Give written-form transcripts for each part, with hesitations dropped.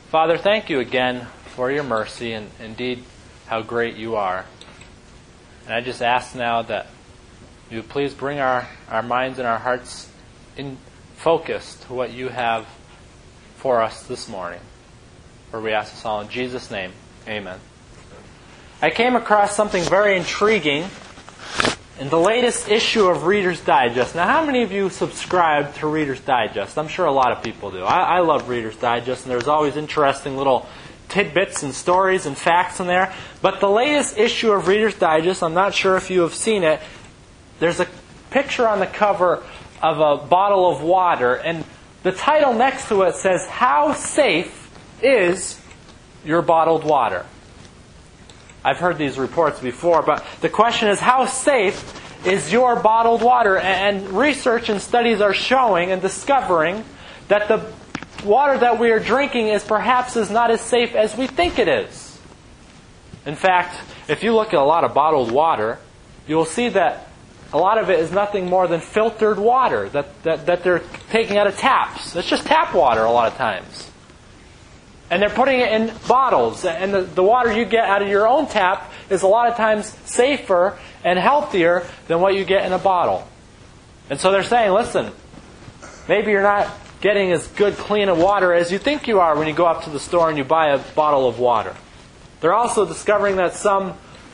Father, thank you again for your mercy and indeed how great you are. And I just ask now that you please bring our minds and our hearts in focus to what you have for us this morning. For we ask this all in Jesus' name. Amen. I came across something very intriguing in the latest issue of Reader's Digest. Now, how many of you subscribe to Reader's Digest? I'm sure a lot of people do. I love Reader's Digest, and there's always interesting little tidbits and stories and facts in there. But the latest issue of Reader's Digest, I'm not sure if you have seen it, there's a picture on the cover of a bottle of water, and the title next to it says, "How safe is your bottled water?" I've heard these reports before, but the question is, how safe is your bottled water? And research and studies are showing and discovering that the water that we are drinking is not as safe as we think it is. In fact, if you look at a lot of bottled water, you will see that a lot of it is nothing more than filtered water that they're taking out of taps. It's just tap water a lot of times. And they're putting it in bottles. And the water you get out of your own tap is a lot of times safer and healthier than what you get in a bottle. And so they're saying, listen, maybe you're not getting as good, clean of water as you think you are when you go up to the store and you buy a bottle of water. They're also discovering that some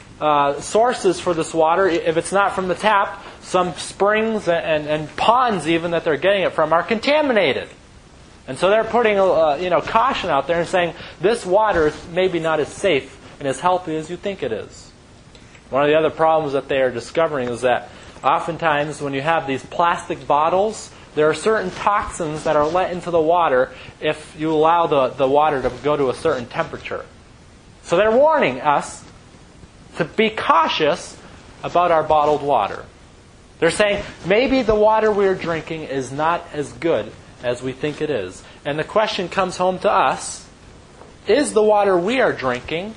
sources for this water, if it's not from the tap, some springs and ponds even that they're getting it from are contaminated. And so they're putting caution out there and saying, this water is maybe not as safe and as healthy as you think it is. One of the other problems that they are discovering is that oftentimes when you have these plastic bottles, there are certain toxins that are let into the water if you allow the water to go to a certain temperature. So they're warning us to be cautious about our bottled water. They're saying maybe the water we're drinking is not as good as we think it is. And the question comes home to us, is the water we are drinking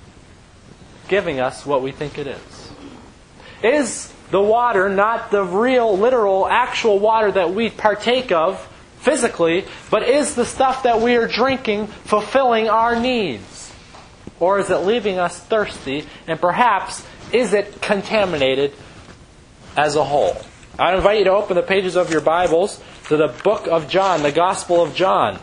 giving us what we think it is? Is the water not the real, literal, actual water that we partake of physically, but is the stuff that we are drinking fulfilling our needs? Or is it leaving us thirsty, and perhaps is it contaminated as a whole? I invite you to open the pages of your Bibles to the book of John, the Gospel of John.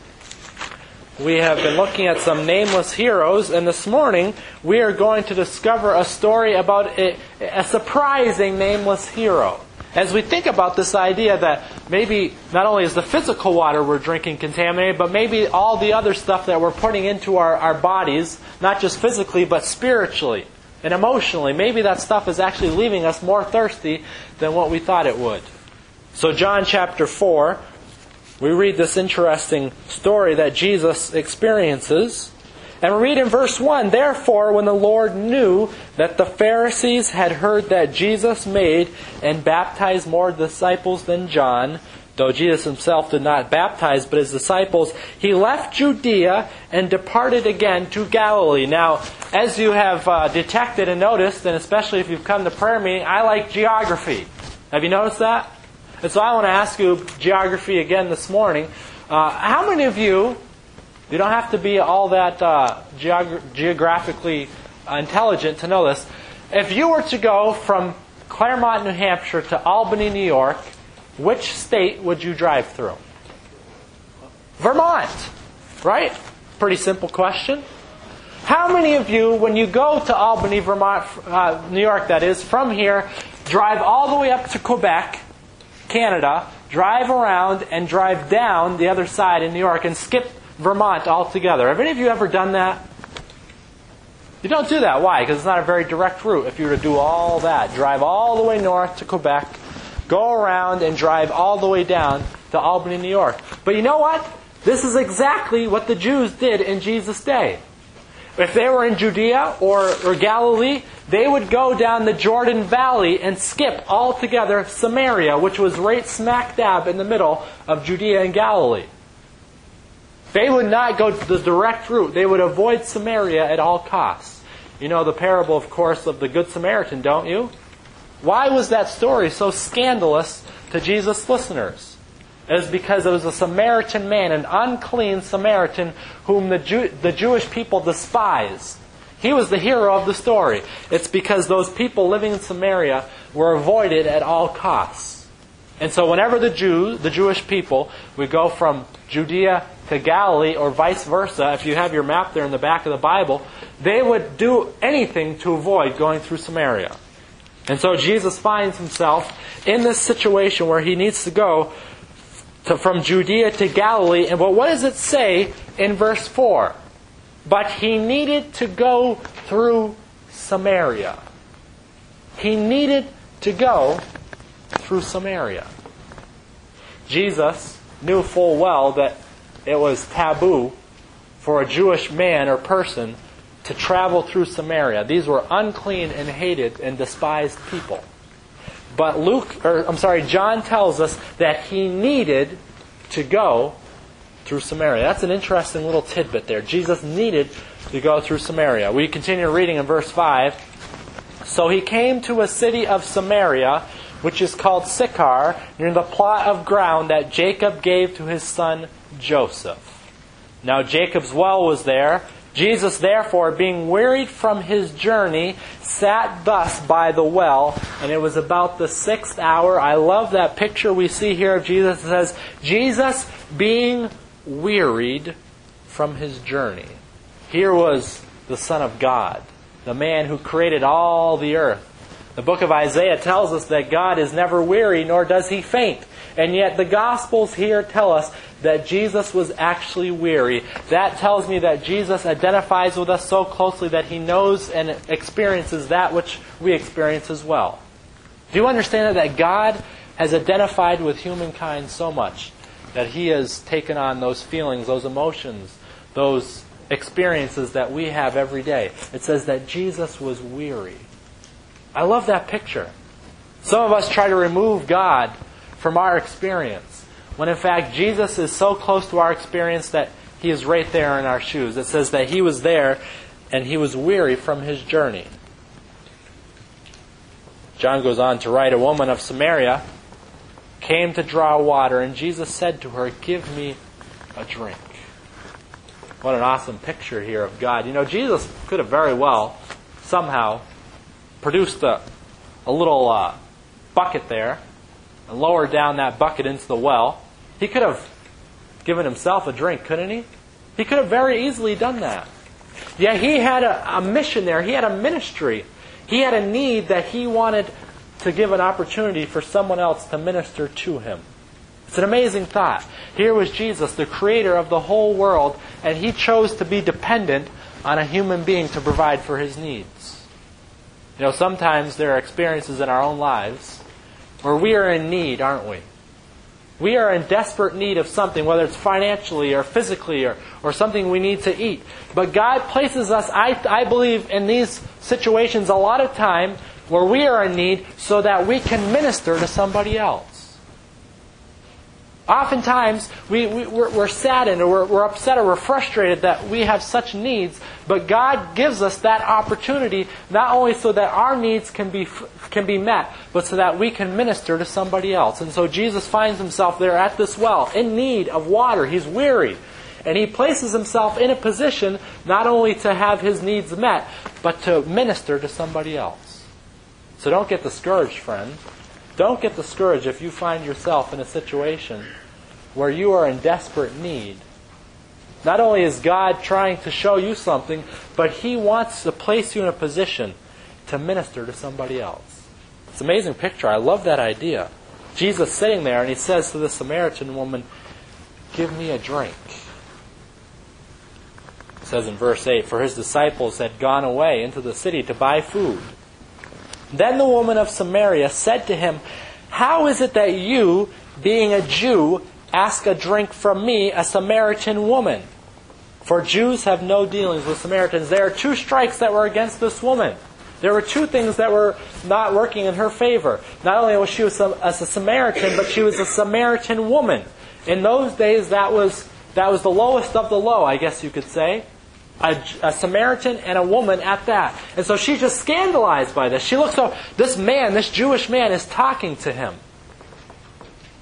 We have been looking at some nameless heroes, and this morning we are going to discover a story about a surprising nameless hero. As we think about this idea that maybe not only is the physical water we're drinking contaminated, but maybe all the other stuff that we're putting into our bodies, not just physically but spiritually and emotionally, maybe that stuff is actually leaving us more thirsty than what we thought it would. So John chapter 4, we read this interesting story that Jesus experiences. And we read in verse 1, "Therefore, when the Lord knew that the Pharisees had heard that Jesus made and baptized more disciples than John, though Jesus himself did not baptize but his disciples, he left Judea and departed again to Galilee." Now, as you have detected and noticed, and especially if you've come to prayer meeting, I like geography. Have you noticed that? And so I want to ask you geography again this morning. How many of you don't have to be all that geographically intelligent to know this. If you were to go from Claremont, New Hampshire to Albany, New York, which state would you drive through? Vermont, right? Pretty simple question. How many of you, when you go to Albany, Vermont, New York that is, from here, drive all the way up to Quebec, Canada, drive around and drive down the other side in New York and skip Vermont altogether? Have any of you ever done that? You don't do that. Why? Because it's not a very direct route. If you were to do all that, drive all the way north to Quebec, go around and drive all the way down to Albany, New York. But you know what? This is exactly what the Jews did in Jesus' day. If they were in Judea or Galilee, they would go down the Jordan Valley and skip altogether Samaria, which was right smack dab in the middle of Judea and Galilee. They would not go the direct route. They would avoid Samaria at all costs. You know the parable, of course, of the Good Samaritan, don't you? Why was that story so scandalous to Jesus' listeners? It was because it was a Samaritan man, an unclean Samaritan, whom the Jewish people despised. He was the hero of the story. It's because those people living in Samaria were avoided at all costs. And so whenever the Jewish people would go from Judea to Galilee, or vice versa, if you have your map there in the back of the Bible, they would do anything to avoid going through Samaria. And so Jesus finds himself in this situation where he needs to go from Judea to Galilee. And what does it say in verse 4? But he needed to go through Samaria. He needed to go through Samaria. Jesus knew full well that it was taboo for a Jewish man or person to travel through Samaria. These were unclean and hated and despised people. But John tells us that he needed to go through Samaria. That's an interesting little tidbit there. Jesus needed to go through Samaria. We continue reading in verse 5. So he came to a city of Samaria, which is called Sychar, near the plot of ground that Jacob gave to his son Joseph. Now Jacob's well was there. Jesus, therefore, being wearied from his journey, sat thus by the well, and it was about the 6th hour. I love that picture we see here of Jesus. It says, Jesus being wearied from his journey. Here was the Son of God, the man who created all the earth. The book of Isaiah tells us that God is never weary, nor does he faint. And yet the Gospels here tell us that Jesus was actually weary. That tells me that Jesus identifies with us so closely that he knows and experiences that which we experience as well. Do you understand that God has identified with humankind so much that he has taken on those feelings, those emotions, those experiences that we have every day? It says that Jesus was weary. I love that picture. Some of us try to remove God from our experience, when in fact Jesus is so close to our experience that he is right there in our shoes. It says that he was there and he was weary from his journey. John goes on to write, a woman of Samaria came to draw water, and Jesus said to her, give me a drink. What an awesome picture here of God. You know, Jesus could have very well somehow produced a little bucket there and lowered down that bucket into the well. He could have given himself a drink, couldn't he? He could have very easily done that. Yet he had a mission there. He had a ministry. He had a need that he wanted to give an opportunity for someone else to minister to him. It's an amazing thought. Here was Jesus, the creator of the whole world, and he chose to be dependent on a human being to provide for his needs. You know, sometimes there are experiences in our own lives where we are in need, aren't we? We are in desperate need of something, whether it's financially or physically or something we need to eat. But God places us, I believe, in these situations a lot of time where we are in need so that we can minister to somebody else. Oftentimes, we're saddened or we're upset or we're frustrated that we have such needs, but God gives us that opportunity not only so that our needs can be met, but so that we can minister to somebody else. And so Jesus finds himself there at this well, in need of water. He's weary. And he places himself in a position not only to have his needs met, but to minister to somebody else. So don't get discouraged, friend. Don't get discouraged if you find yourself in a situation where you are in desperate need. Not only is God trying to show you something, but he wants to place you in a position to minister to somebody else. It's an amazing picture. I love that idea. Jesus sitting there and he says to the Samaritan woman, give me a drink. It says in verse 8, for his disciples had gone away into the city to buy food. Then the woman of Samaria said to him, how is it that you, being a Jew, ask a drink from me, a Samaritan woman? For Jews have no dealings with Samaritans. There are two strikes that were against this woman. There were two things that were not working in her favor. Not only was she a Samaritan, but she was a Samaritan woman. In those days, that was the lowest of the low, I guess you could say. A Samaritan and a woman at that. And so she's just scandalized by this. She looks up, this Jewish man is talking to him.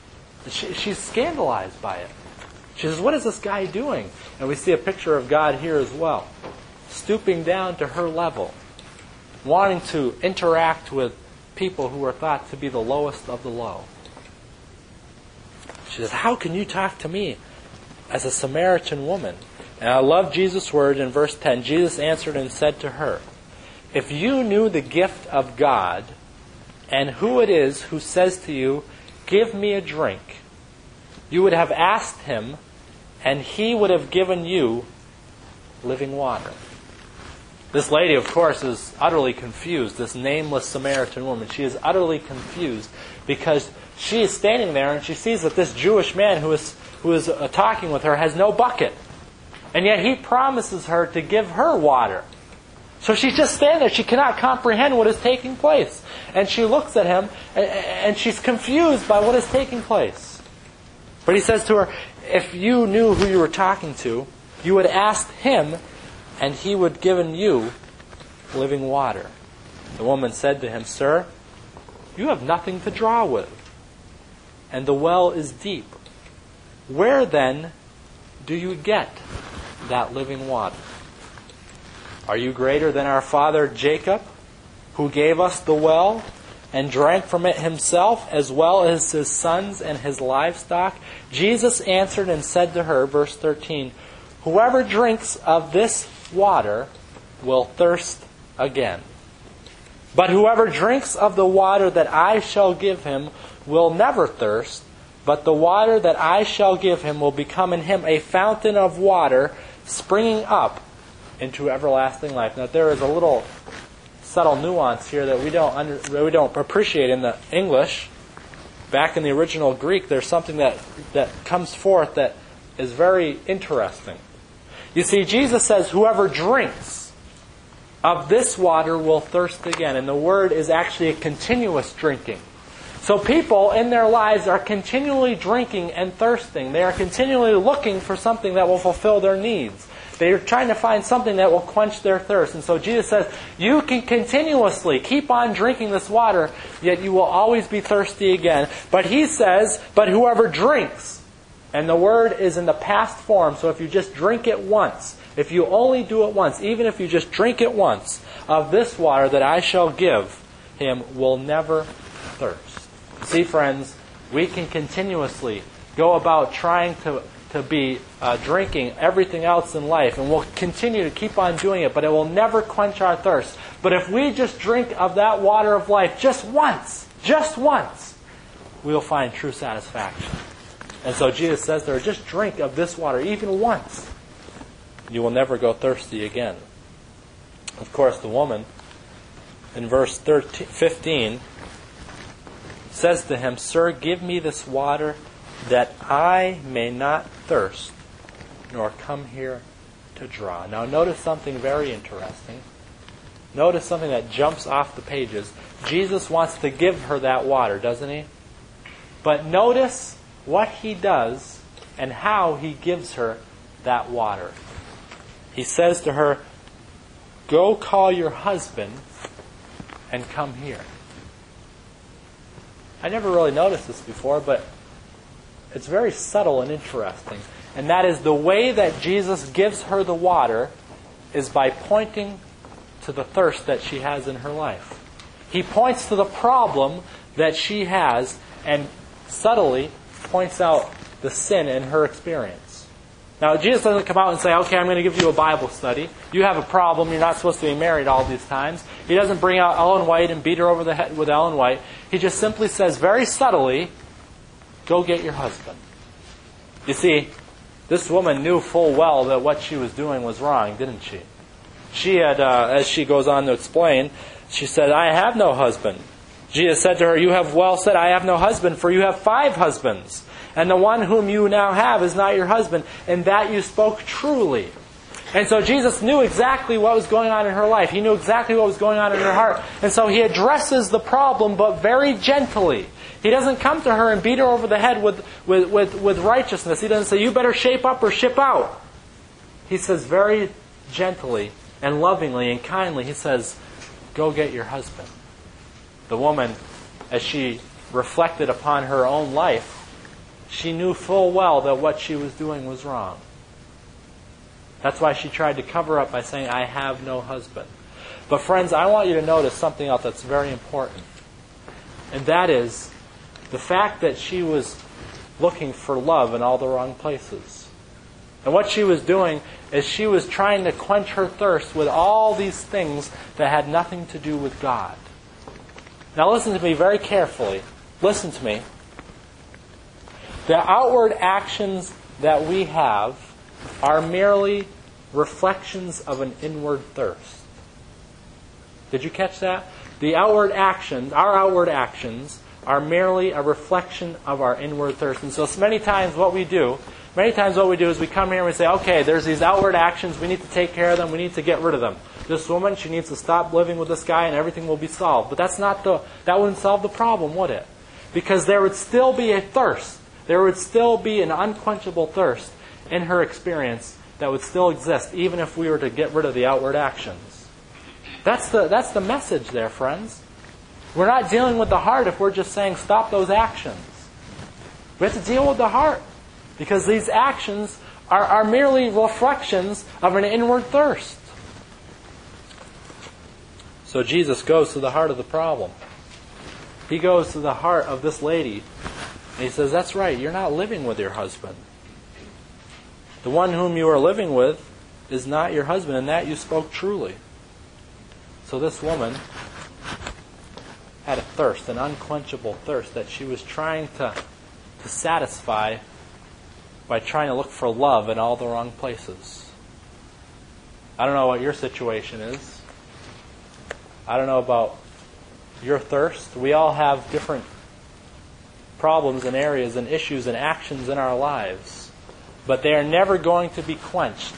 She's scandalized by it. She says, what is this guy doing? And we see a picture of God here as well. Stooping down to her level. Wanting to interact with people who are thought to be the lowest of the low. She says, how can you talk to me as a Samaritan woman? And I love Jesus' word in verse 10. Jesus answered and said to her, if you knew the gift of God and who it is who says to you, give me a drink, you would have asked him, and he would have given you living water. This lady, of course, is utterly confused, this nameless Samaritan woman. She is utterly confused because she is standing there and she sees that this Jewish man who is talking with her has no bucket. And yet he promises her to give her water. So she's just standing there. She cannot comprehend what is taking place. And she looks at him and she's confused by what is taking place. But he says to her, if you knew who you were talking to, you would ask him, and he would have given you living water. The woman said to him, sir, you have nothing to draw with, and the well is deep. Where then do you get that living water? Are you greater than our father Jacob, who gave us the well and drank from it himself, as well as his sons and his livestock? Jesus answered and said to her, verse 13, whoever drinks of this water will thirst again. But whoever drinks of the water that I shall give him will never thirst, but the water that I shall give him will become in him a fountain of water springing up into everlasting life. Now there is a little subtle nuance here that we don't appreciate in the English. Back in the original Greek, there's something that comes forth that is very interesting. You see, Jesus says, whoever drinks of this water will thirst again. And the word is actually a continuous drinking. So people in their lives are continually drinking and thirsting. They are continually looking for something that will fulfill their needs. They are trying to find something that will quench their thirst. And so Jesus says, you can continuously keep on drinking this water, yet you will always be thirsty again. But he says, but whoever drinks, and the word is in the past form, so if you just drink it once, if you only do it once, even if you just drink it once, of this water that I shall give him will never thirst. See, friends, we can continuously go about trying to be drinking everything else in life, and we'll continue to keep on doing it, but it will never quench our thirst. But if we just drink of that water of life just once, we'll find true satisfaction. And so Jesus says there, just drink of this water even once. You will never go thirsty again. Of course, the woman, in verse 15, says to him, sir, give me this water that I may not thirst, nor come here to draw. Now notice something very interesting. Notice something that jumps off the pages. Jesus wants to give her that water, doesn't he? But notice what he does and how he gives her that water. He says to her, go call your husband and come here. I never really noticed this before, but it's very subtle and interesting. And that is the way that Jesus gives her the water is by pointing to the thirst that she has in her life. He points to the problem that she has and subtly points out the sin in her experience. Now, Jesus doesn't come out and say, okay, I'm going to give you a Bible study. You have a problem. You're not supposed to be married all these times. He doesn't bring out Ellen White and beat her over the head with Ellen White. He just simply says very subtly, go get your husband. You see, this woman knew full well that what she was doing was wrong, didn't she? She had, as she goes on to explain, she said, I have no husband. Jesus said to her, you have well said, I have no husband, for you have 5 husbands. And the one whom you now have is not your husband, and that you spoke truly. And so Jesus knew exactly what was going on in her life. He knew exactly what was going on in her heart. And so he addresses the problem, but very gently. He doesn't come to her and beat her over the head with righteousness. He doesn't say, you better shape up or ship out. He says very gently and lovingly and kindly, he says, go get your husband. The woman, as she reflected upon her own life, she knew full well that what she was doing was wrong. That's why she tried to cover up by saying, I have no husband. But friends, I want you to notice something else that's very important. And that is the fact that she was looking for love in all the wrong places. And what she was doing is she was trying to quench her thirst with all these things that had nothing to do with God. Now listen to me very carefully. Listen to me. The outward actions that we have are merely reflections of an inward thirst. Did you catch that? The outward actions, our outward actions, are merely a reflection of our inward thirst. And so many times what we do is we come here and we say, okay, there's these outward actions, we need to take care of them, we need to get rid of them. This woman, she needs to stop living with this guy and everything will be solved. But that wouldn't solve the problem, would it? Because there would still be a thirst. There would still be an unquenchable thirst in her experience that would still exist, even if we were to get rid of the outward actions. That's the message there, friends. We're not dealing with the heart if we're just saying, stop those actions. We have to deal with the heart. Because these actions are merely reflections of an inward thirst. So Jesus goes to the heart of the problem. He goes to the heart of this lady. And he says, that's right, you're not living with your husband. The one whom you are living with is not your husband, and that you spoke truly. So this woman had a thirst, an unquenchable thirst that she was trying to satisfy by trying to look for love in all the wrong places. I don't know what your situation is. I don't know about your thirst. We all have different problems and areas and issues and actions in our lives. But they are never going to be quenched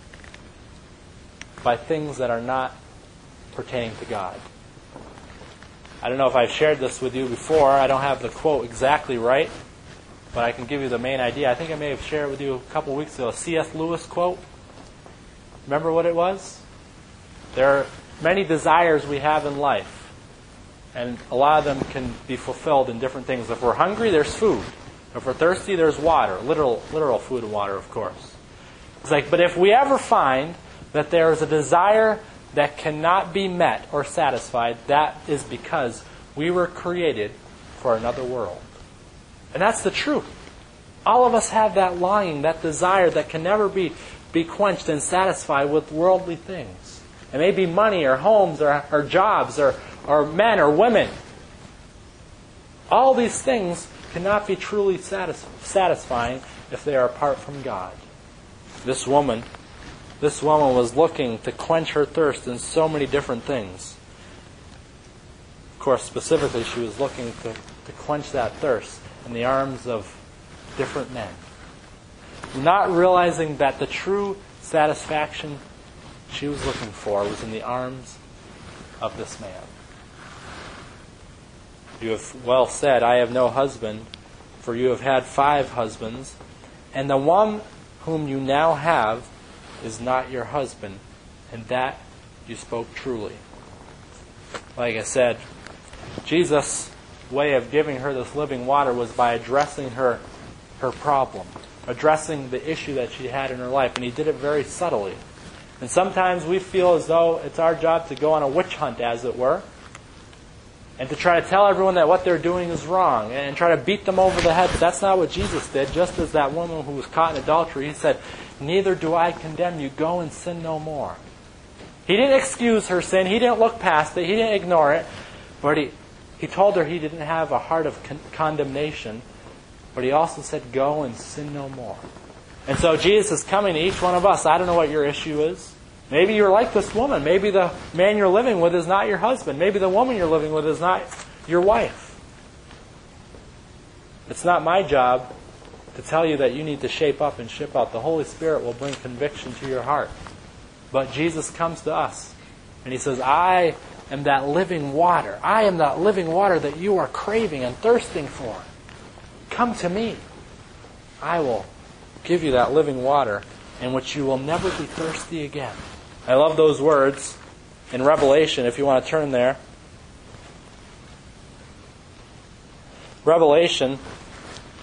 by things that are not pertaining to God. I don't know if I've shared this with you before. I don't have the quote exactly right, but I can give you the main idea. I think I may have shared it with you a couple of weeks ago. A C.S. Lewis quote. Remember what it was? There are many desires we have in life, and a lot of them can be fulfilled in different things. If we're hungry, there's food. If we're thirsty, there's water. Literal food and water, of course. It's like, but if we ever find that there is a desire that cannot be met or satisfied, that is because we were created for another world. And that's the truth. All of us have that longing, that desire that can never be quenched and satisfied with worldly things. It may be money or homes or jobs or men or women. All these things cannot be truly satisfying if they are apart from God. This woman was looking to quench her thirst in so many different things. Of course, specifically, she was looking to quench that thirst in the arms of different men. Not realizing that the true satisfaction she was looking for was in the arms of this man. You have well said, I have no husband, for you have had 5 husbands, and the one whom you now have is not your husband, and that you spoke truly. Like I said, Jesus' way of giving her this living water was by addressing her problem, addressing the issue that she had in her life, and he did it very subtly. And sometimes we feel as though it's our job to go on a witch hunt, as it were, and to try to tell everyone that what they're doing is wrong, and try to beat them over the head. But that's not what Jesus did. Just as that woman who was caught in adultery, he said, neither do I condemn you. Go and sin no more. He didn't excuse her sin. He didn't look past it. He didn't ignore it. But he told her he didn't have a heart of condemnation. But he also said, go and sin no more. And so Jesus is coming to each one of us. I don't know what your issue is. Maybe you're like this woman. Maybe the man you're living with is not your husband. Maybe the woman you're living with is not your wife. It's not my job to tell you that you need to shape up and ship out. The Holy Spirit will bring conviction to your heart. But Jesus comes to us and he says, I am that living water. I am that living water that you are craving and thirsting for. Come to me. I will give you that living water in which you will never be thirsty again. I love those words in Revelation, if you want to turn there. Revelation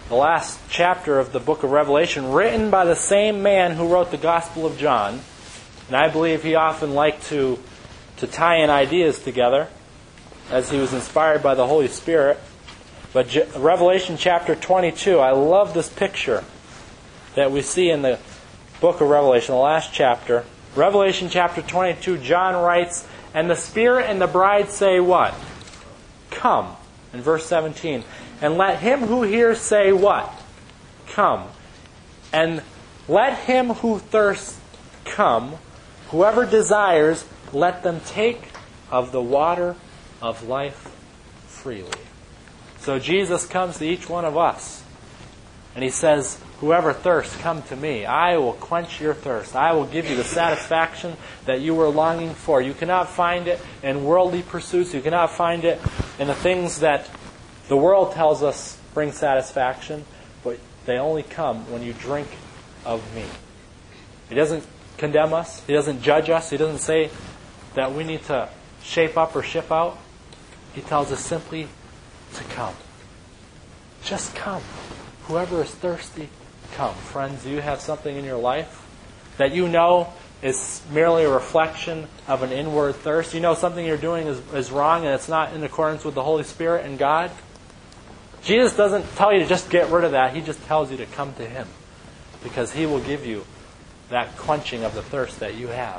the last chapter of the book of Revelation, written by the same man who wrote the Gospel of John. And I believe he often liked to tie in ideas together as he was inspired by the Holy Spirit. But Revelation chapter 22, I love this picture that we see in the book of Revelation, the last chapter. Revelation chapter 22, John writes, "And the Spirit and the bride say" what? "Come." In verse 17. "And let him who hears say" what? "Come." "And let him who thirsts come. Whoever desires, let them take of the water of life freely." So Jesus comes to each one of us. And He says, "Whoever thirsts, come to me. I will quench your thirst. I will give you the satisfaction that you were longing for." You cannot find it in worldly pursuits. You cannot find it in the things that the world tells us bring satisfaction. But they only come when you drink of me. He doesn't condemn us. He doesn't judge us. He doesn't say that we need to shape up or ship out. He tells us simply to come. Just come. Whoever is thirsty, come. Friends, do you have something in your life that you know is merely a reflection of an inward thirst? You know something you're doing is wrong and it's not in accordance with the Holy Spirit and God? Jesus doesn't tell you to just get rid of that. He just tells you to come to Him, because He will give you that quenching of the thirst that you have.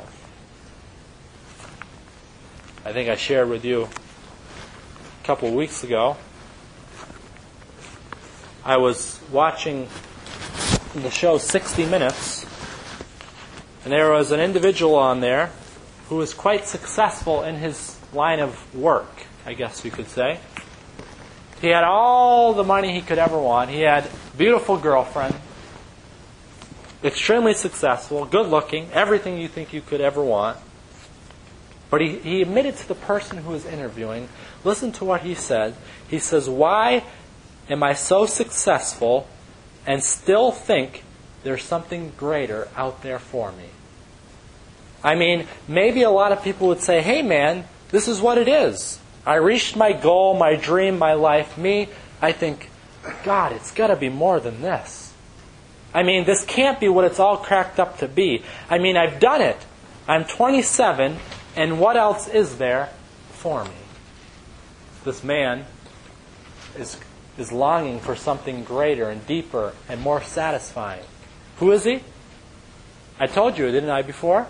I think I shared with you a couple of weeks ago. I was watching the show 60 Minutes, and there was an individual on there who was quite successful in his line of work, I guess you could say. He had all the money he could ever want. He had a beautiful girlfriend, extremely successful, good looking, everything you think you could ever want. But he admitted to the person who was interviewing, listen to what he said. He says, "Why am I so successful and still think there's something greater out there for me?" I mean, maybe a lot of people would say, "Hey man, this is what it is. I reached my goal, my dream, my life." Me, I think, God, it's got to be more than this. I mean, this can't be what it's all cracked up to be. I mean, I've done it. I'm 27, and what else is there for me? This man is longing for something greater and deeper and more satisfying. Who is he? I told you, didn't I, before?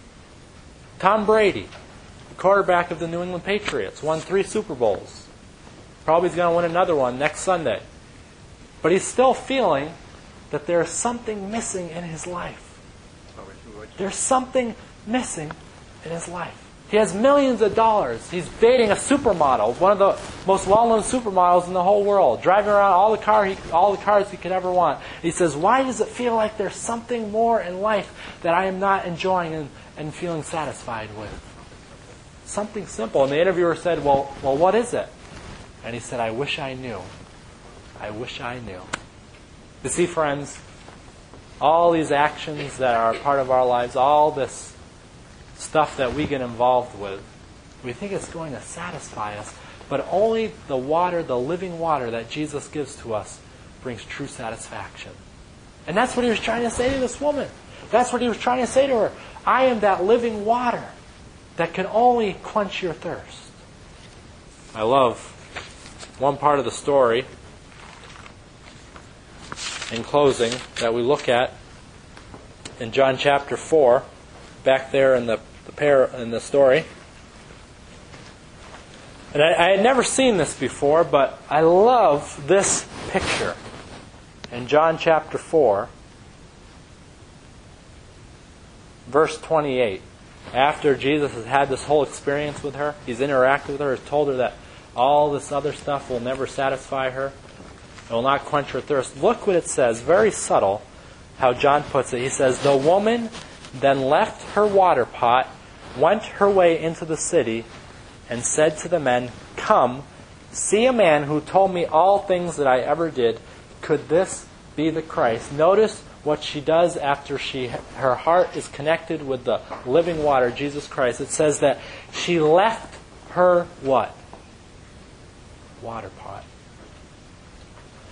Tom Brady, the quarterback of the New England Patriots, won 3 Super Bowls. Probably he's going to win another one next Sunday. But he's still feeling that there's something missing in his life. There's something missing in his life. He has millions of dollars. He's dating a supermodel, one of the most well-known supermodels in the whole world, driving around all the cars he could ever want. He says, "Why does it feel like there's something more in life that I am not enjoying and feeling satisfied with?" Something simple. And the interviewer said, well, what is it? And he said, "I wish I knew. I wish I knew." You see, friends, all these actions that are part of our lives, all this stuff that we get involved with, we think it's going to satisfy us, but only the water, the living water that Jesus gives to us, brings true satisfaction. And that's what He was trying to say to this woman. That's what He was trying to say to her. I am that living water that can only quench your thirst. I love one part of the story in closing that we look at in John chapter 4, back there in the story. And I had never seen this before, but I love this picture. In John chapter 4, verse 28, after Jesus has had this whole experience with her, He's interacted with her, has told her that all this other stuff will never satisfy her, it will not quench her thirst. Look what it says, very subtle, how John puts it. He says, "The woman then left her water pot, went her way into the city, and said to the men, 'Come, see a man who told me all things that I ever did. Could this be the Christ?'" Notice what she does after her heart is connected with the living water, Jesus Christ. It says that she left her what? Water pot.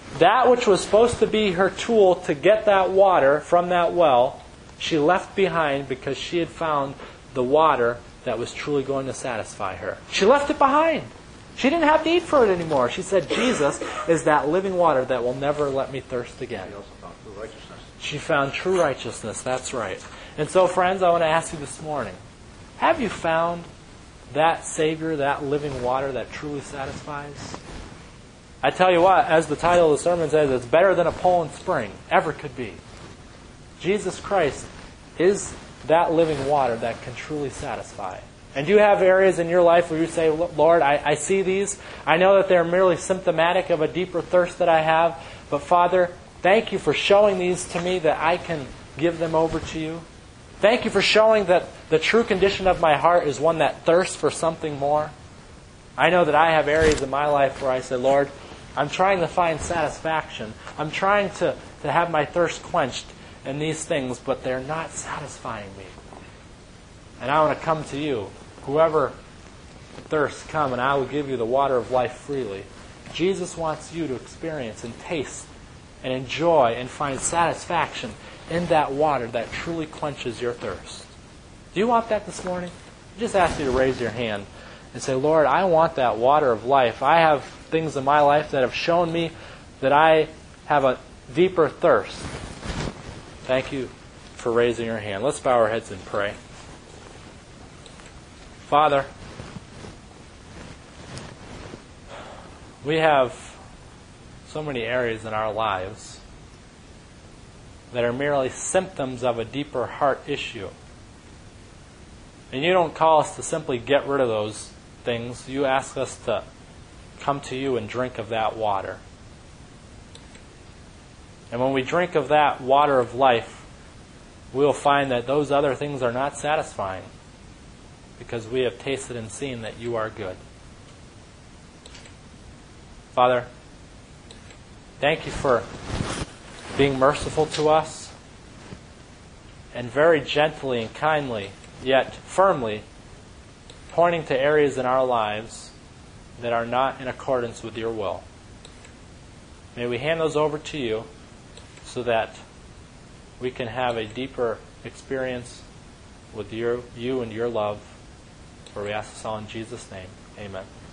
that which was supposed to be her tool to get that water from that well, she left behind because she had found the water that was truly going to satisfy her. She left it behind. She didn't have to eat for it anymore. She said, Jesus is that living water that will never let me thirst again. She also found true righteousness. She found true righteousness, that's right. And so, friends, I want to ask you this morning, have you found that Savior, that living water that truly satisfies? I tell you what, as the title of the sermon says, it's better than a Poland Spring ever could be. Jesus Christ is that living water that can truly satisfy. And you have areas in your life where you say, Lord, I see these. I know that they're merely symptomatic of a deeper thirst that I have. But Father, thank you for showing these to me that I can give them over to you. Thank you for showing that the true condition of my heart is one that thirsts for something more. I know that I have areas in my life where I say, Lord, I'm trying to find satisfaction. I'm trying to have my thirst quenched in these things, but they're not satisfying me. And I want to come to you. Whoever thirsts, come, and I will give you the water of life freely. Jesus wants you to experience and taste and enjoy and find satisfaction in that water that truly quenches your thirst. Do you want that this morning? I just ask you to raise your hand and say, Lord, I want that water of life. I have things in my life that have shown me that I have a deeper thirst. Thank you for raising your hand. Let's bow our heads and pray. Father, we have so many areas in our lives that are merely symptoms of a deeper heart issue. And you don't call us to simply get rid of those things. You ask us to come to you and drink of that water. And when we drink of that water of life, we'll find that those other things are not satisfying because we have tasted and seen that you are good. Father, thank you for being merciful to us and very gently and kindly, yet firmly, pointing to areas in our lives that are not in accordance with your will. May we hand those over to you so that we can have a deeper experience with you and your love. For we ask this all in Jesus' name. Amen.